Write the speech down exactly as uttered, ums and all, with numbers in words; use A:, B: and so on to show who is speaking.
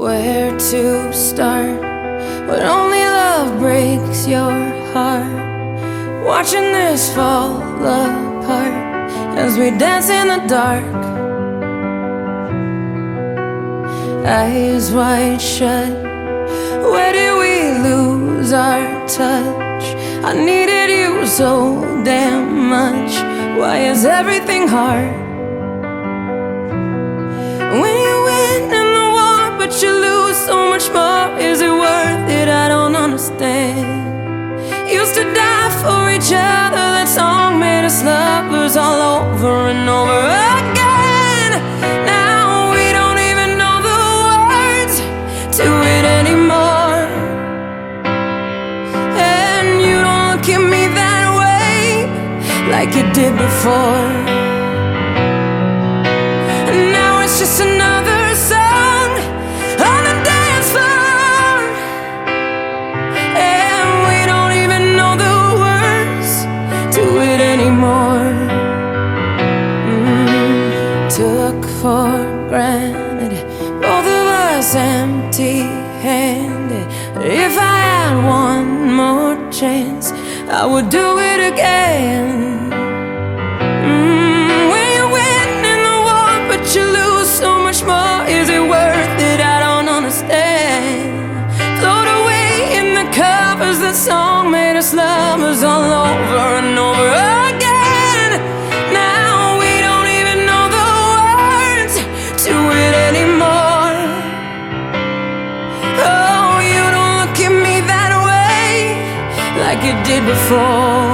A: where to start, but only love breaks your heart. Watching this fall apart as we dance in the dark, eyes wide shut. Where did we lose our touch? I needed you so damn much. Why is everything hard? When you win in the war but you lose so much more, is it worth it? I don't understand. Used to die for each other, that song made us lovers all over and over again. Now we don't even know the words to it anymore, and you don't look at me that way like you did before. Now it's just another song on the dance floor, and we don't even know the words to it anymore. mm, Took for granted, both of us empty-handed. If I had one more chance, I would do it again. mm, When you win in the war but you lose so much more, is it worth it? I don't understand. Float away in the covers, that song made us lovers all over and over again. Now we don't even know the words to it anymore. Oh, you don't look at me that way like you did before.